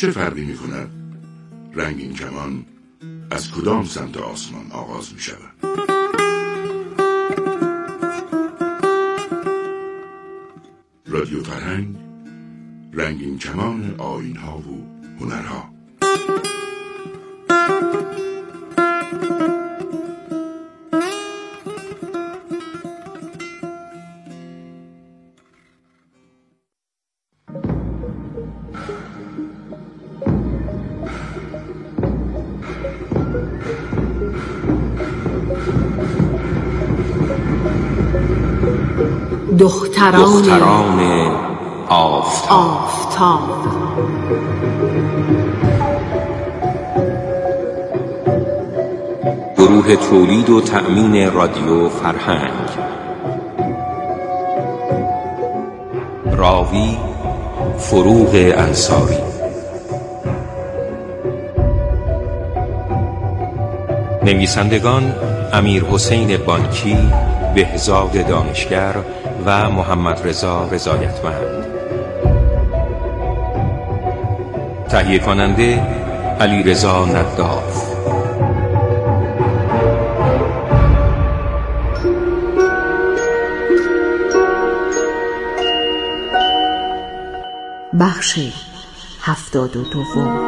چه فرقی می کند رنگین کمان از کدام سمت آسمان آغاز می شود؟ رادیو فرهنگ، رنگین کمان آیین‌ها و هنرها. دختران آفتاب. گروه تولید و تأمین رادیو فرهنگ. راوی فروغ انصاری. نویسندگان امیرحسین بانکی، بهزاد دانشگر و محمد رضا رضایتمند. تهیه کننده علیرضا نداف. بخش 72.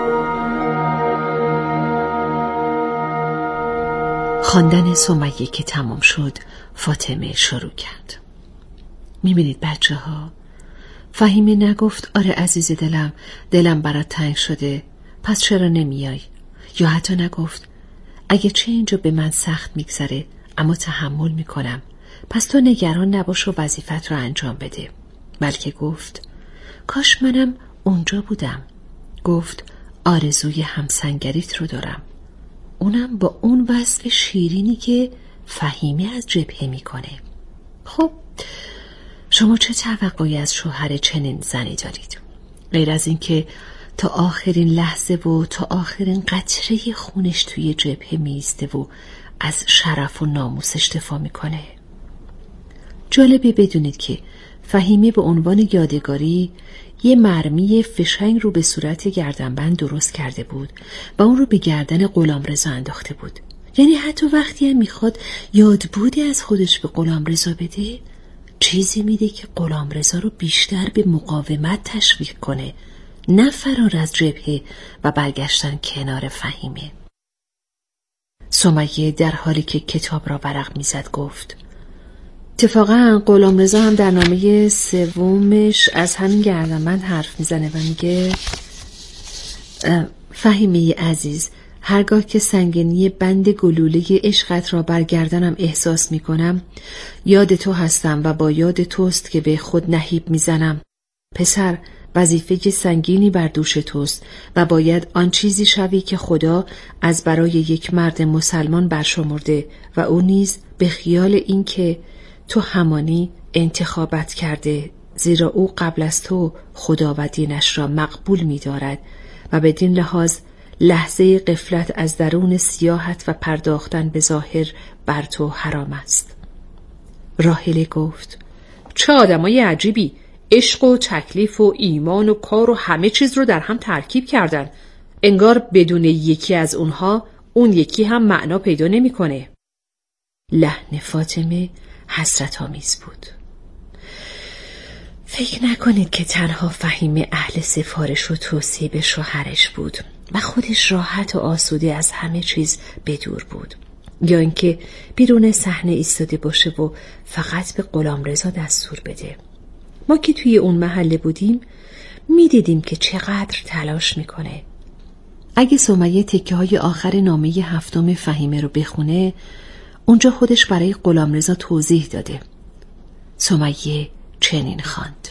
خواندن سمیه که تمام شد، فاطمه شروع کرد. میبینید بچه ها، فهیمه نگفت آره عزیز دلم برات تنگ شده، پس چرا نمیای؟ یا حتی نگفت اگه چه اینجا به من سخت میگذره اما تحمل میکنم، پس تو نگران نباش و وظیفت رو انجام بده. بلکه گفت کاش منم اونجا بودم. گفت آرزوی همسنگریت رو دارم، اونم با اون وصف شیرینی که فهیمه از جبهه میکنه. خب شما چه توقعی از شوهر چنین زنی دارید؟ غیر از این که تا آخرین لحظه و تا آخرین قطره خونش توی جبهه میسته و از شرف و ناموسش دفاع میکنه. جالبه بدونید که فهیمه به عنوان یادگاری یه مرمی فشنگ رو به صورت گردنبند درست کرده بود و اون رو به گردن غلامرضا انداخته بود. یعنی حتی وقتی هم میخواد یادبودی از خودش به غلامرضا بده، چیزی میده که غلامرضا رو بیشتر به مقاومت تشویق کنه، نه فرار از جبهه و برگشتن کنار فهیمه. سمیه در حالی که کتاب را ورق میزد گفت اتفاقا غلامرضا هم در نامه سومش از همین گردنبند حرف میزنه و میگه فهیمه عزیز، هرگاه که سنگینی بند گلوله عشقت را بر گردنم احساس میکنم، یاد تو هستم و با یاد توست که به خود نهیب میزنم. پسر، وظیفه سنگینی بر دوش توست و باید آن چیزی شوی که خدا از برای یک مرد مسلمان برشمرده و او نیز به خیال این که تو همانی انتخابت کرده، زیرا او قبل از تو خدا و دینش را مقبول می دارد و بدین لحاظ لحظه غفلت از درون سیاحت و پرداختن به ظاهر بر تو حرام است. راحله گفت چه آدمای عجیبی، عشق و تکلیف و ایمان و کار و همه چیز رو در هم ترکیب کردن. انگار بدون یکی از اونها اون یکی هم معنا پیدا نمی‌کنه. لحن فاطمه حسرت آمیز بود. فکر نکنید که تنها فهیمه اهل سفارش و توصیه به شوهرش بود و خودش راحت و آسوده از همه چیز بدور بود، یا اینکه بیرون صحنه ایستاده باشه و فقط به غلامرضا دستور بده. ما که توی اون محله بودیم میدیدیم که چقدر تلاش میکنه. اگه سمیه تکه های آخر نامه 7 فهیمه رو بخونه، اونجا خودش برای غلامرضا توضیح داده. سمیه چنین خواند: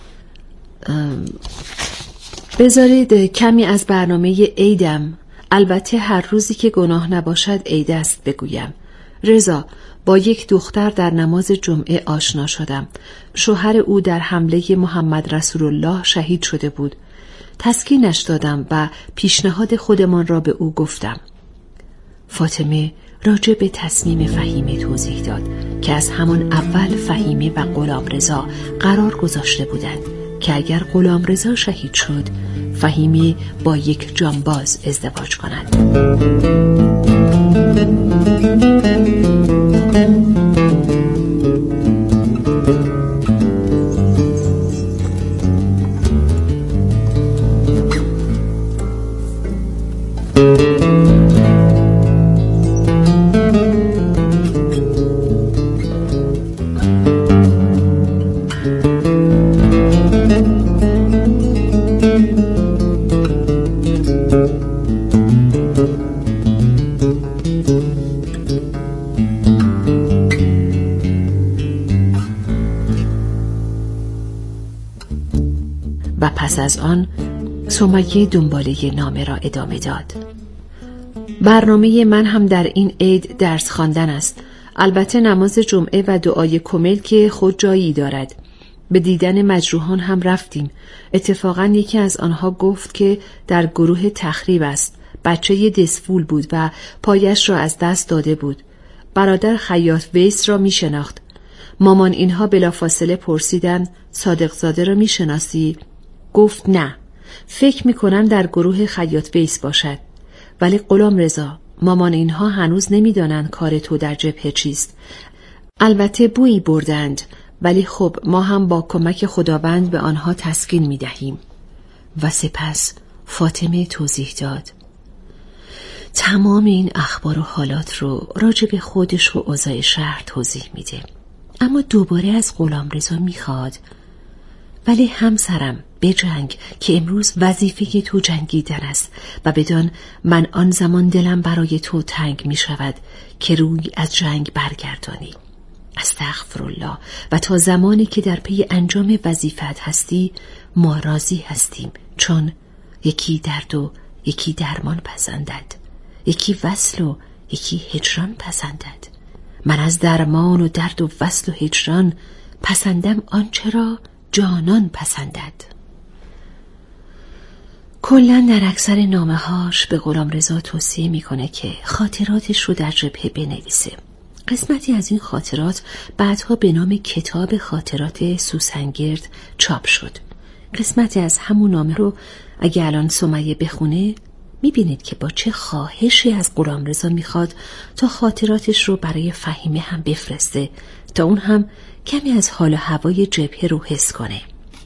بذارید کمی از برنامه عیدم، البته هر روزی که گناه نباشد عید است، بگویم. رضا، با یک دختر در نماز جمعه آشنا شدم. شوهر او در حمله محمد رسول الله شهید شده بود. تسکینش دادم و پیشنهاد خودمان را به او گفتم. فاطمه راجع به تصمیم فهیمه توضیح داد که از همان اول فهیمه و غلامرضا قرار گذاشته بودند که اگر غلامرضا شهید شد، فهیمه با یک جانباز ازدواج کند. و پس از آن سمیه دنباله نامه را ادامه داد. برنامه من هم در این عید درس خواندن است. البته نماز جمعه و دعای کمیل که خود جایی دارد. به دیدن مجروحان هم رفتیم. اتفاقا یکی از آنها گفت که در گروه تخریب است. بچه دسفول بود و پایش را از دست داده بود. برادر خیاط ویس را می شناخت. مامان اینها بلافاصله پرسیدند صادق زاده را می شناسی؟ گفت نه. فکر می کنم در گروه خیاط ویس باشد. ولی غلامرضا، مامان اینها هنوز نمی دانند کار تو در جبهه چیست. البته بویی بردند، ولی خب ما هم با کمک خداوند به آنها تسکین می دهیم. و سپس فاطمه توضیح داد. تمام این اخبار و حالات رو راجع به خودش و اوضاع شهر توضیح میده. اما دوباره از غلامرضا میخواد ولی همسرم بجنگ که امروز وظیفه تو جنگیدن است و بدان من آن زمان دلم برای تو تنگ می شود که روی از جنگ برگردانی. استغفرالله. و تا زمانی که در پی انجام وظیفت هستی ما راضی هستیم، چون یکی درد و یکی درمان پسندد، یکی وصل و یکی هجران پسندد. من از درمان و درد و وصل و هجران پسندم آنچه را جانان پسندد. کلاً در اکثر نامه‌هاش به غلامرضا توصیه میکنه که خاطراتش رو در جبهه بنویسه. قسمتی از این خاطرات بعدها به نام کتاب خاطرات سوسنگرد چاپ شد. قسمتی از همون نامه رو اگه الان سمیه بخونه میبینید که با چه خواهشی از غلامرضا میخواد تا خاطراتش رو برای فهیمه هم بفرسته تا اون هم کمی از حال و هوای جبهه رو حس کنه.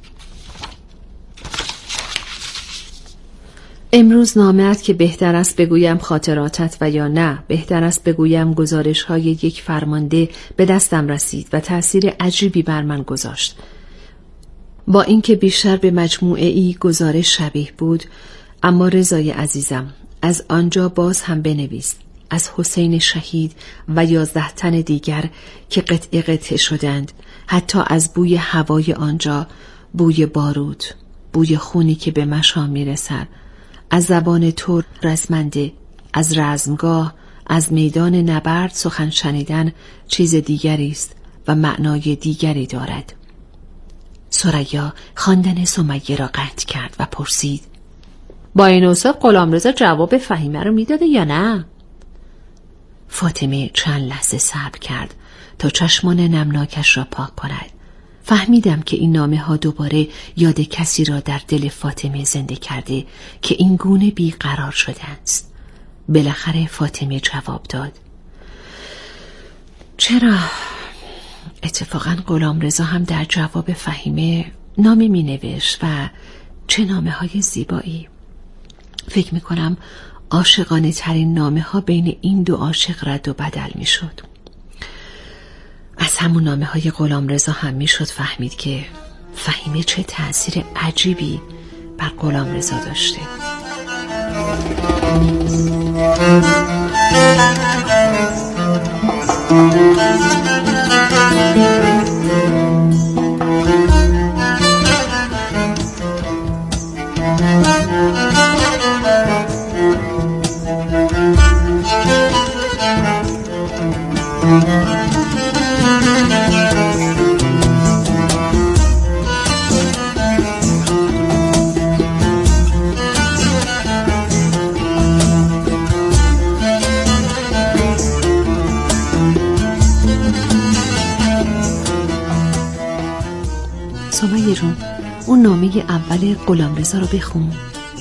امروز نامه‌ات که بهتر است بگویم خاطراتت و یا نه بهتر است بگویم گزارش‌های یک فرمانده به دستم رسید و تأثیر عجیبی بر من گذاشت. با اینکه بیشتر به مجموعه ای گزارش شبیه بود، اما رضای عزیزم از آنجا باز هم بنویس، از حسین شهید و 11 تن دیگر که قطعه قطعه شدند، حتی از بوی هوای آنجا، بوی بارود، بوی خونی که به مشام میرسد، از زبان تو رزمنده، از رزمگاه، از میدان نبرد سخن شنیدن چیز دیگری است و معنای دیگری دارد. ثریا خواندن سمیه را قطع کرد و پرسید با این اوصاف غلامرضا جواب فهیمه رو میداده یا نه؟ فاطمه چند لحظه صبر کرد تا چشمان نمناکش را پاک کند. فهمیدم که این نامه ها دوباره یاد کسی را در دل فاطمه زنده کرده که این گونه بیقرار شده است. بالاخره فاطمه جواب داد چرا؟ اتفاقا غلامرضا هم در جواب فهیمه نامه می نوشت و چه نامه های زیبایی. فکر می کنم عاشقانه ترین نامه ها بین این دو عاشق رد و بدل می شد. از همون نامه های غلامرضا هم می شد فهمید که فهیمه چه تأثیر عجیبی بر غلامرضا داشته. سمیه جون، اون نامه اول غلامرضا رو بخون.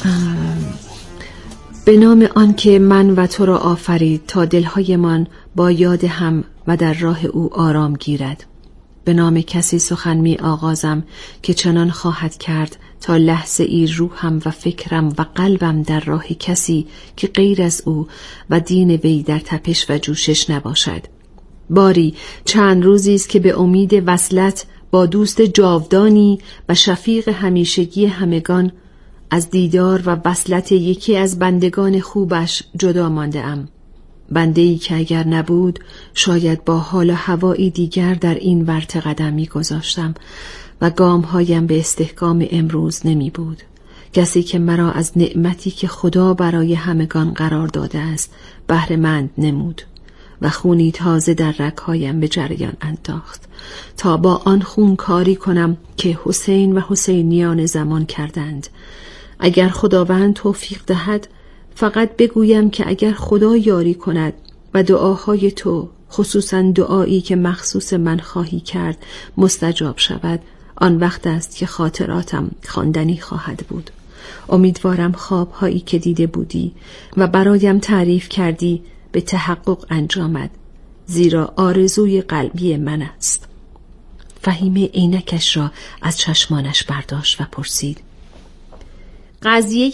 به نام آن که من و تو را آفرید تا دلهایمان با یاد هم و در راه او آرام گیرد. به نام کسی سخن می آغازم که چنان خواهد کرد تا لحظه ای روحم و فکرم و قلبم در راه کسی که غیر از او و دین وی در تپش و جوشش نباشد. باری چند روزی است که به امید وصلت با دوست جاودانی و شفیق همیشگی همگان از دیدار و وصلت یکی از بندگان خوبش جدا مانده ام. بنده‌ای که اگر نبود شاید با حال و هوایی دیگر در این ورطه قدم می گذاشتم و گامهایم به استحکام امروز نمی بود. کسی که مرا از نعمتی که خدا برای همگان قرار داده است بهره مند نمود و خونی تازه در رگ‌هایم به جریان انداخت تا با آن خون کاری کنم که حسین و حسینیان زمان کردند. اگر خداوند توفیق دهد فقط بگویم که اگر خدا یاری کند و دعاهای تو، خصوصا دعایی که مخصوص من خواهی کرد، مستجاب شود، آن وقت است که خاطراتم خواندنی خواهد بود. امیدوارم خوابهایی که دیده بودی و برایم تعریف کردی به تحقق انجامد، زیرا آرزوی قلبی من است. فهیمه عینکش را از چشمانش برداشت و پرسید: قضیه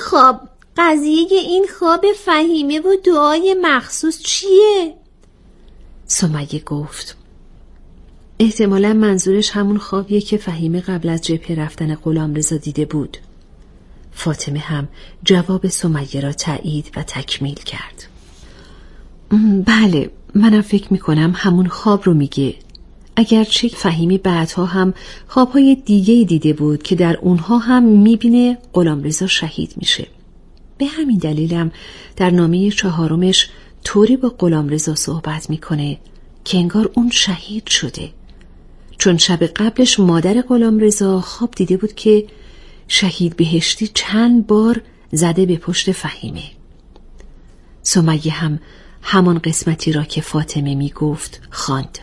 این خواب فهیمه و دعای مخصوص چیه؟ سمیه گفت: احتمالا منظورش همون خوابیه که فهیمه قبل از جبهه رفتن غلامرضا دیده بود. فاطمه هم جواب سمیه را تایید و تکمیل کرد. بله، منم فکر میکنم همون خواب رو میگه. اگرچه فهیمه بعدها هم خوابهای دیگه دیده بود که در اونها هم میبینه غلامرضا شهید میشه. به همین دلیلم در نامه 4 طوری با غلامرضا صحبت میکنه که انگار اون شهید شده، چون شب قبلش مادر غلامرضا خواب دیده بود که شهید بهشتی چند بار زده به پشت فهیمه. سمیه هم همان قسمتی را که فاطمه میگفت خواند.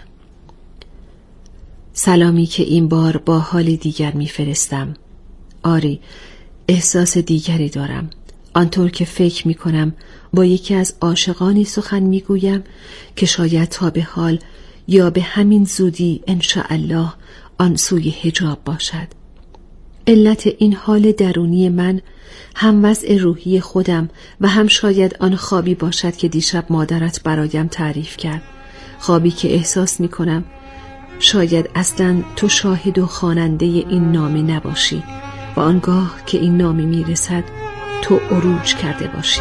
سلامی که این بار با حال دیگر میفرستم. آری، احساس دیگری دارم. آنطور که فکر میکنم با یکی از عاشقانی سخن میگویم که شاید تا به حال یا به همین زودی انشاءالله آن سوی حجاب باشد. علت این حال درونی من هم وضع روحی خودم و هم شاید آن خوابی باشد که دیشب مادرت برایم تعریف کرد. خوابی که احساس میکنم شاید اصلا تو شاهد و خواننده این نامه نباشی و آنگاه که این نامه میرسد تو عروج کرده باشی.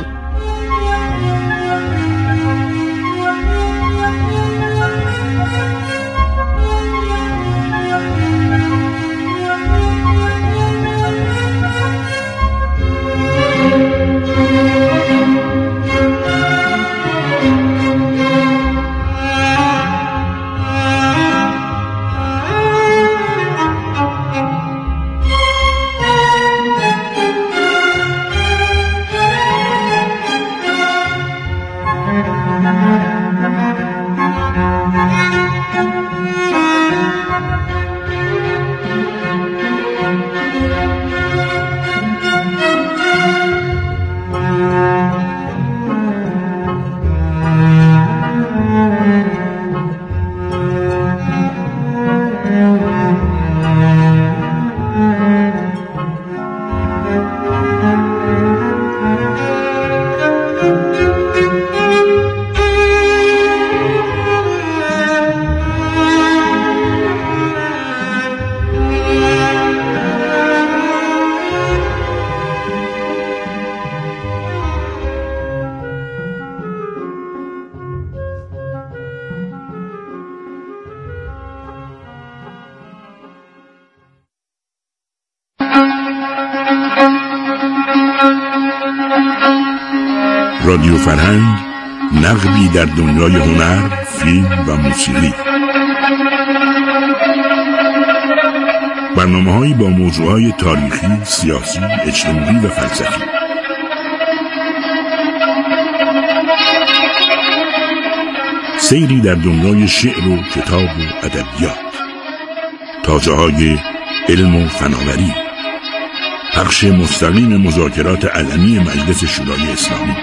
رادیو فرهنگ، نقبی در دنیای هنر، فیلم و موسیقی. برنامه‌هایی با موضوعات تاریخی، سیاسی، اجتماعی و فلسفی. سیری در دنیای شعر و کتاب و ادبیات. تاجه‌های علم و فناوری. پخش مستقیم مذاکرات علنی مجلس شورای اسلامی.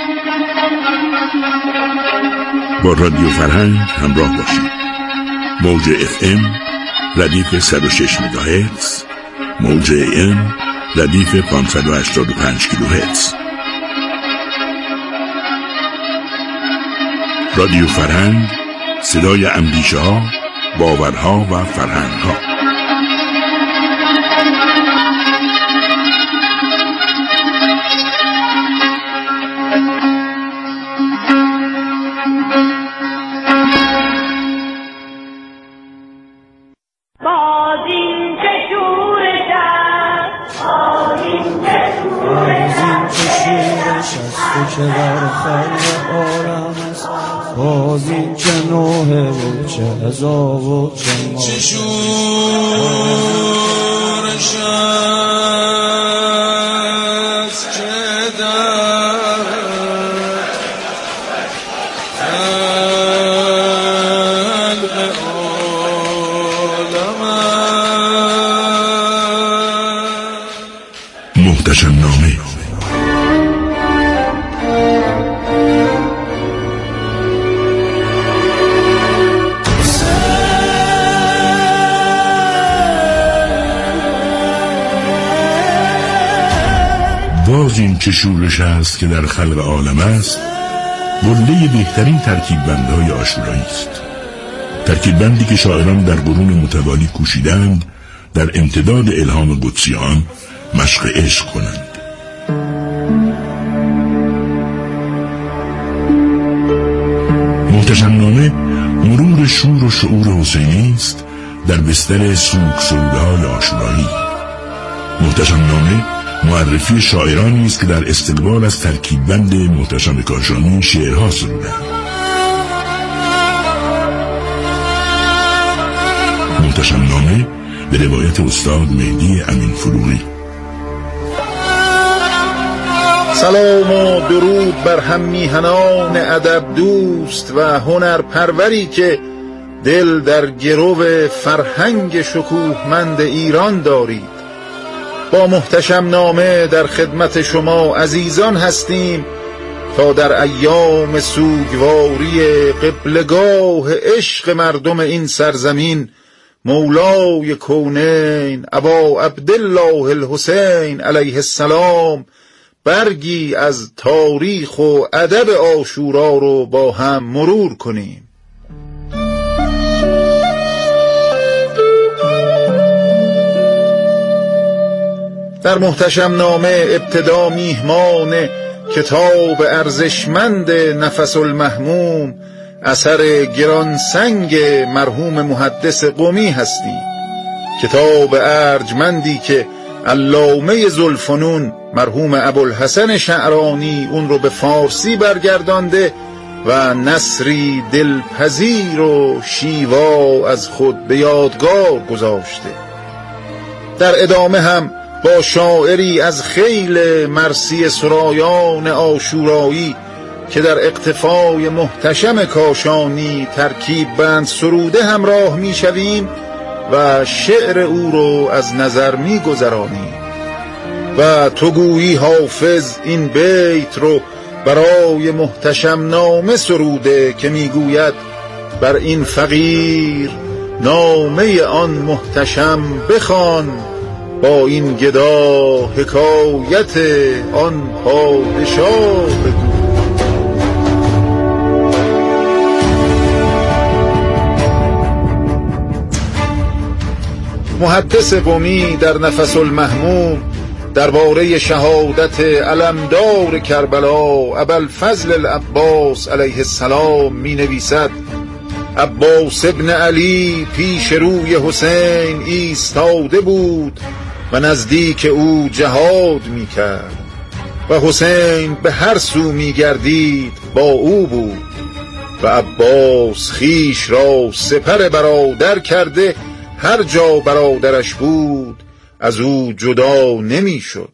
با رادیو فرهنگ همراه باشید. موج FM ردیف 106 مگاهرتز، موج AM ردیف 585 کیلوهرتز. رادیو فرهنگ، صدای اندیشه ها، باورها و فرهنگ ها. که در خلق عالم است، باز این چه نوحه و چه عذاب و چه ما، چه شورش است که در خلق عالم است. محتشم نامه. باز این چه شورش است که در خلق عالم است، قله بهترین ترکیب بندهای عاشورایی است. ترکیب بندی که شاعران در قرون متوالی کوشیدند در امتداد الهام قدسی آن مشق عشق کنند. محتشم نامه مرور شور و شعور حسینی است در بستر سوگ سروده‌های عاشورایی. محتشم نامه معرفی شاعرانی است که در استقبال از ترکیب بند محتشم کاشانی شعرها سرودند. محتشم نامه به روایت استاد مهدی امین فروغی. سلام و درود بر هم میهنان ادب دوست و هنر پروری که دل در گرو فرهنگ شکوهمند ایران دارید. با محتشم نامه در خدمت شما عزیزان هستیم تا در ایام سوگواری قبلگاه عشق مردم این سرزمین مولای کونین ابا عبدالله الحسین علیه السلام برگی از تاریخ و ادب عاشورا رو با هم مرور کنیم. در محتشم نامه ابتدا میهمان کتاب ارزشمند نفس المهموم اثر گرانسنگ مرحوم محدث قمی هستیم. کتاب ارجمندی که علامه ذوالفنون مرحوم ابوالحسن شعرانی اون رو به فارسی برگردانده و نثری دلپذیر و شیوا از خود به یادگار گذاشته. در ادامه هم با شاعری از خیل مرثیه سرایان عاشورایی که در اقتفای محتشم کاشانی ترکیب بند سروده همراه می شویم و شعر او رو از نظر می گذرانیم و تو گویی حافظ این بیت رو برای محتشم نامه سروده که می گوید بر این فقیر نامه آن محتشم بخوان، با این گدا حکایت آن پادشاه بگو. محدث قمی در نفس المهموم درباره شهادت علمدار کربلا ابوالفضل العباس علیه السلام می نویسد: عباس ابن علی پیش روی حسین ایستاده بود و نزدیک او جهاد می کرد و حسین به هر سو می گردید با او بود و عباس خیش را سپر برادر کرده هر جا برادرش بود از او جدا نمی شد.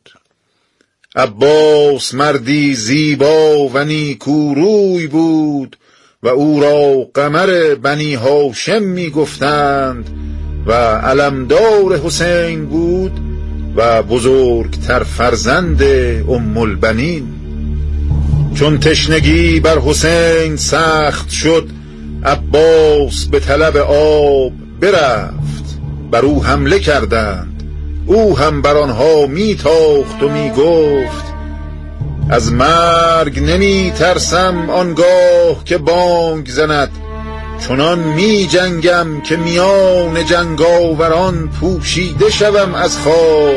عباس مردی زیبا و نیکوروی بود و او را قمر بنی هاشم می گفتند و علمدار حسین بود و بزرگتر فرزند ام البنین. چون تشنگی بر حسین سخت شد، عباس به طلب آب برفت. بر او حمله کردند، او هم بر آنها میتاخت و میگفت از مرگ نمی ترسم آنگاه که بانگ زند. چنان می جنگم که میان جنگاوران پوشیده شوم از خاک.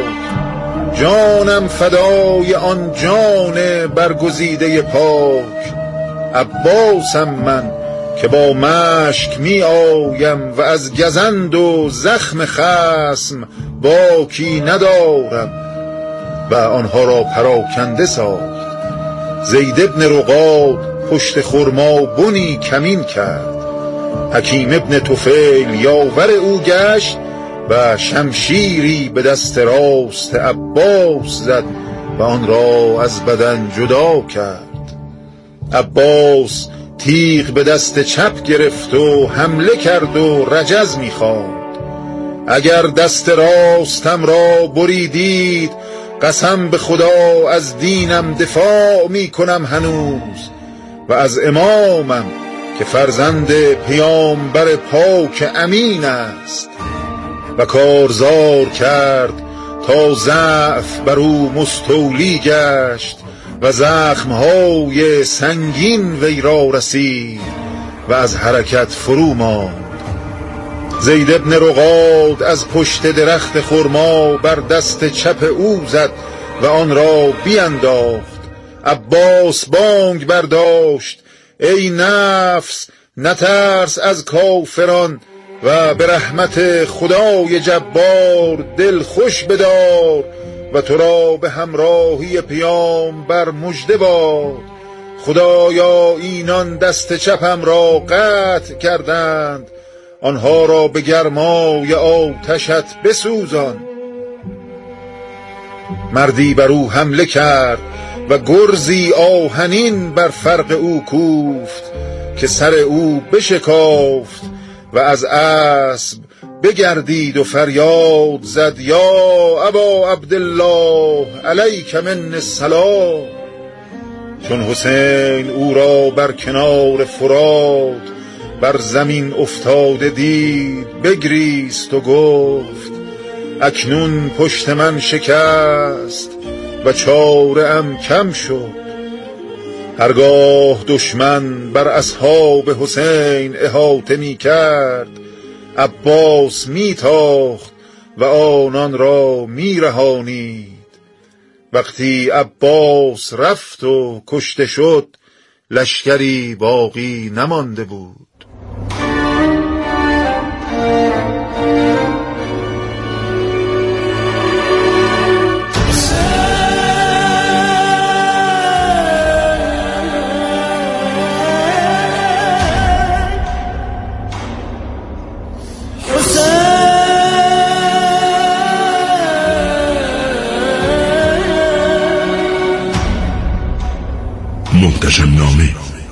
جانم فدای آن جان برگزیده پاک. عباسم من که با مشک می آیم و از گزند و زخم خصم باکی ندارم. و آنها را پراکنده ساخت. زید ابن رقاد پشت خرما بنی کمین کرد. حکیم ابن طفیل یاور او گشت و شمشیری به دست راست عباس زد و آن را از بدن جدا کرد. عباس تیغ به دست چپ گرفت و حمله کرد و رجز می‌خواند. اگر دست راستم را بریدید، قسم به خدا از دینم دفاع می‌کنم هنوز و از امامم که فرزند پیامبر پاک امین است. و کارزار کرد تا ضعف بر او مستولی گشت و زخمهای سنگین وی را رسید و از حرکت فرو ماند. زید ابن رقاد از پشت درخت خرما بر دست چپ او زد و آن را بینداخت. عباس بانگ برداشت ای نفس نترس از کافران و به رحمت خدای جبار دل خوش بدار و تو را به همراهی پیامبر مژده باد. خدایا اینان دست چپم را قطع کردند، آنها را به گرمای آتشت بسوزان. مردی بر او حمله کرد و گرزی آهنین بر فرق او کوفت که سر او بشکافت و از اسب بگردید و فریاد زد یا ابا عبدالله علیک من السلام. چون حسین او را بر کنار فرات بر زمین افتاده دید، بگریست و گفت اکنون پشت من شکست و چاره ام کم شد. هرگاه دشمن بر اصحاب حسین احاطه می کرد، عباس می تاخت و آنان را می رهانید. وقتی عباس رفت و کشته شد، لشکری باقی نمانده بود. محتشم نامه.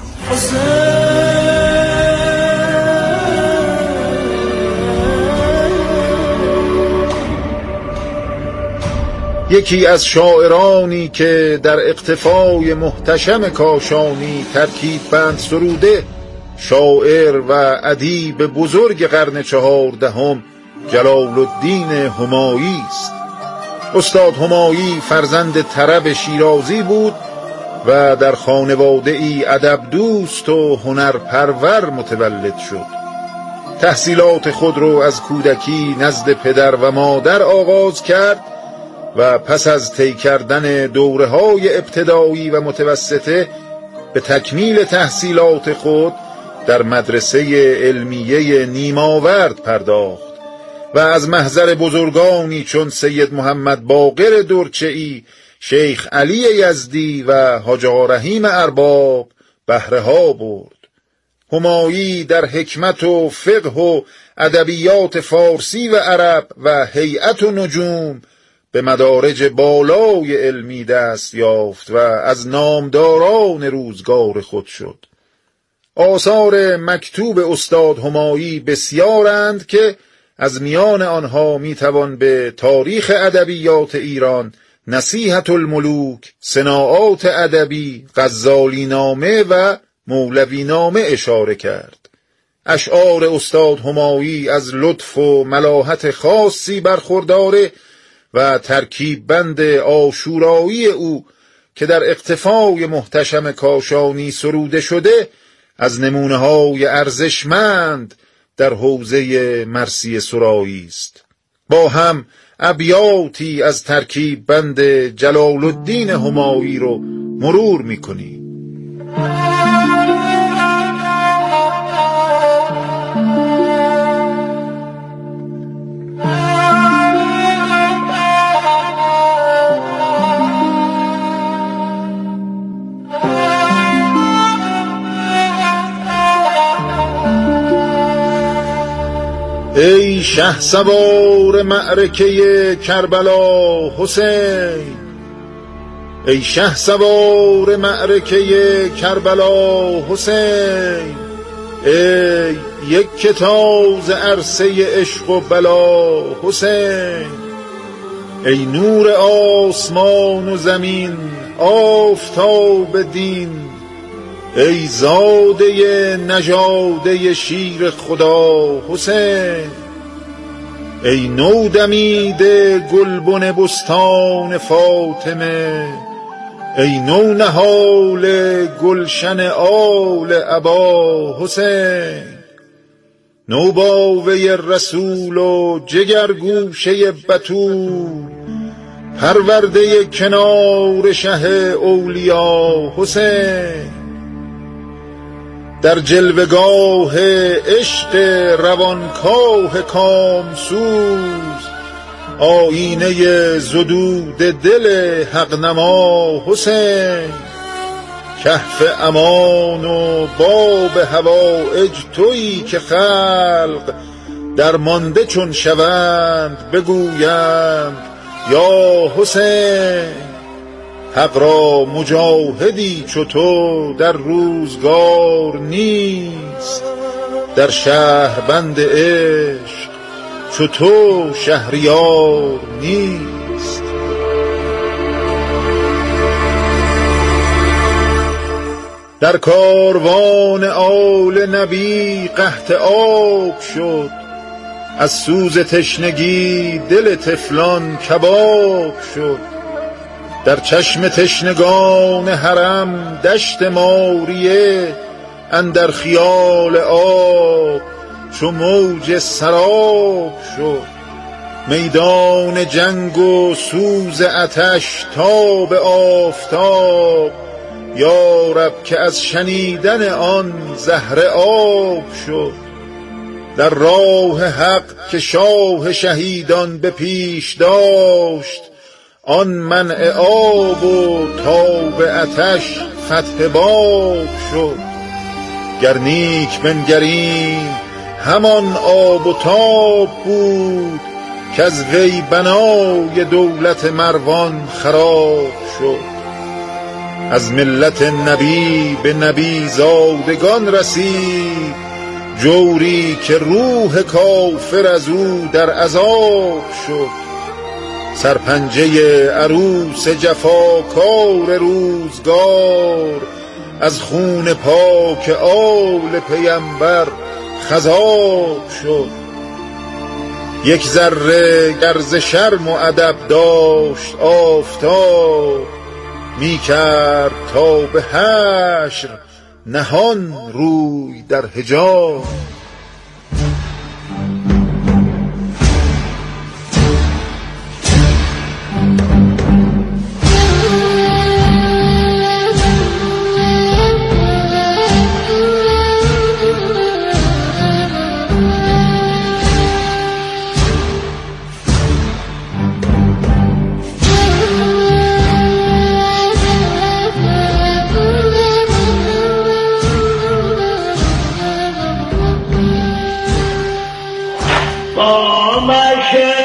یکی از شاعرانی که در اقتفای محتشم کاشانی ترکیب بند سروده، شاعر و ادیب بزرگ قرن 14 جلال الدین همایی است. استاد همایی فرزند طرب شیرازی بود و در خانواده ای ادب دوست و هنرپرور متولد شد. تحصیلات خود را از کودکی نزد پدر و مادر آغاز کرد و پس از طی کردن دوره‌های ابتدایی و متوسطه به تکمیل تحصیلات خود در مدرسه علمیه نیماورد پرداخت و از محضر بزرگانی چون سید محمد باقر درچه‌ای، شیخ علی یزدی و حاج آقا رحیم ارباب بهره ها برد. همایی در حکمت و فقه و ادبیات فارسی و عرب و هیئت و نجوم به مدارج بالای علمی دست یافت و از نامداران روزگار خود شد. آثار مکتوب استاد همایی بسیارند که از میان آنها میتوان به تاریخ ادبیات ایران، نصیحت الملوک، صناعات ادبی، غزالی نامه و مولوی نامه اشاره کرد. اشعار استاد همایی از لطف و ملاحت خاصی برخورداره و ترکیب بند عاشورایی او که در اقتفای محتشم کاشانی سروده شده از نمونه‌های ارزشمند در حوزه مرثیه سرایی است. با هم ابیاتی از ترکیب بند جلال الدین همایی رو مرور می‌کنیم. ای شه سوار معرکه کربلا حسین، ای شه سوار معرکه کربلا حسین، ای یک کتاز عرصه عشق و بلا حسین، ای نور آسمان و زمین آفتاب دین، ای زاده نژاده شیر خدا حسین، ای نو دمیده گلبن بستان فاطمه، ای نو نهال گلشن آل ابا حسین، نوباوه رسول و جگرگوشه بتول، پرورده کنار شه اولیا حسین، در جلوگاه عشق روانکاه کامسوز، آینه زدود دل حقنما حسین، کهف امان و باب حوائج تویی که خلق در مانده چون شوند بگویند یا حسین، حق را مجاهدی چو تو در روزگار نیست، در شهربند عشق چو تو شهریار نیست. در کاروان آل نبی قحط آب شد، از سوز تشنگی دل طفلان کباب شد، در چشم تشنگان حرم دشت ماریه، اندر خیال آب چو موج سراب شد، میدان جنگ و سوز آتش تاب آفتاب، یا رب که از شنیدن آن زهر آب شد، در راه حق که شاه شهیدان به پیش داشت، آن منع آب و تاب آتش فتح باب شد، گر نیک بنگریم همان آب و تاب بود، که از وی بنای دولت مروان خراب شد، از ملت نبی به نبی زادگان رسید، جوری که روح کافر از او در عذاب شد، سرپنجه عروس جفاکار روزگار، از خون پاک آل پیمبر خضاب شد، یک ذره گرز شرم و ادب داشت آفتاب، می کرد تا به حشر نهان روی در حجاب. با مشه